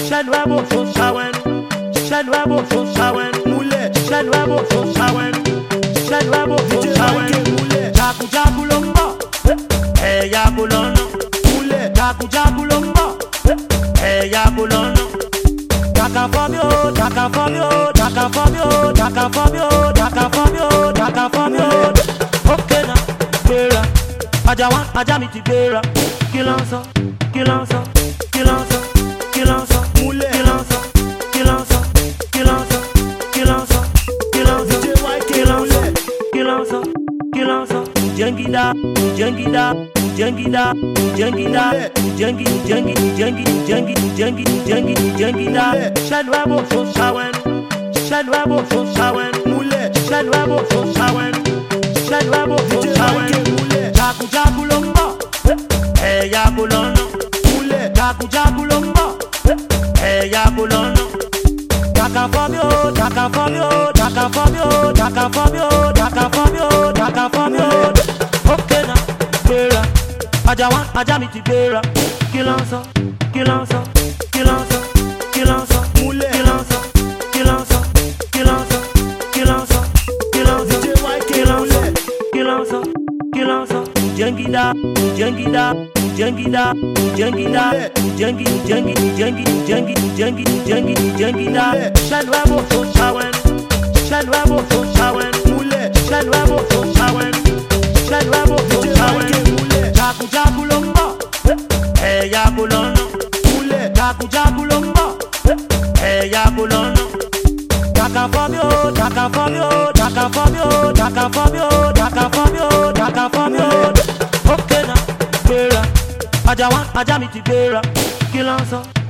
Ṣẹ́nu ẹ̀ bò tó ṣàwẹ́nu. Ṣẹ́nu ẹ̀ bò tó ṣàwẹ́nu. Múlẹ̀. Ṣẹ́nu ẹ̀ bò tó ṣàwẹ́nu. Ṣẹ́nu ẹ̀ bò tó ṣàwẹ́nu. Jagunjagun ló ń bọ̀. Ẹ̀yà kò lọ́nà. Múlẹ̀. Jagunjagun ló ń bọ̀. Ẹ̀yà kò lọ́nà. Jaka for me o, jaka for me o, jaka for me o, jaka for me o, jaka for me o, jaka for me o. Okay na, gbéra. Ajá wa, ajá mi ti gbéra. Kí ló ń sọ? Kí ló ń sọ? Kí ló ń sọ? Kí ló ń sọ? Múlẹ̀. Kí ló ń sọ? Kí ló ń sọ? Kí ló ń sọ? Kí ló ń sọ? Kí ló ń sọ? Kí ló ń sọ? Kí ló ń sọ? Kí ló ń sọ? Jẹ́ngídá, jẹ́ngídá, jẹ́ngídá, jẹ́ngídá, jẹ́ngí, jẹ́ngí, jẹ́ngí, jẹ́ngí, jẹ́ngí, jẹ́ngí, jẹ́ngídá. Ṣẹ́nu ẹ̀ bò tó ṣàwẹ́nu. Ṣẹ́nu ẹ̀ bò tó ṣàwẹ́nu. Múlẹ̀. Ṣẹ́nu ẹ̀ bò tó ṣàwẹ́nu. Ṣẹ́nu ẹ̀ bò tó ṣàwẹ́nu. Jagunjagun ló ń bọ̀. Ẹ̀yà kò lọ́nà. Múlẹ̀. Jagunjagun ló ń bọ̀. Ẹ̀yà kò lọ́nà. Jaka for me o, jaka for me o, jaka for me o, jaka for me o, jaka for me o, jaka for me o. Okay na, gbéra. Ajá wa, ajá mi ti gbéra. Kí ló ń sọ? Kí ló ń sọ? Kí ló ń sọ? Kí ló ń sọ? Múlẹ̀. Kí ló ń sọ? Kí ló ń sọ? Kí ló ń sọ? Kí ló ń sọ? Kí ló ń sọ? Kí ló ń sọ? Kí ló ń sọ? Kí ló ń sọ? Jẹ́ngídá, jẹ́ngídá, jẹ́ngídá, jẹ́ngídá, jẹ́ngí, jẹ́ngí, jẹ́ngí, jẹ́ngí, jẹ́ngí, jẹ́ngí, jẹ́ngídá. Ṣẹ́nu ẹ̀ bò tó ṣàwẹ́nu. Ṣẹ́nu ẹ̀ bò tó ṣàwẹ́nu. Múlẹ̀. Ṣẹ́nu ẹ̀ bò tó ṣàwẹ́nu. Ṣẹ́nu ẹ̀ bò tó ṣàwẹ́nu. Jagunjagun ló ń bọ̀. Ẹ̀yà kò lọ́nà. Múlẹ̀. Jagunjagun ló ń bọ̀. Ẹ̀yà kò lọ́nà. Jaka for me o, jaka for me o, jaka for me o, jaka for me o, jaka for me o, jaka for me o. Okay na, gbéra. Ajá wa, ajá mi ti gbéra. Kí ló ń sọ?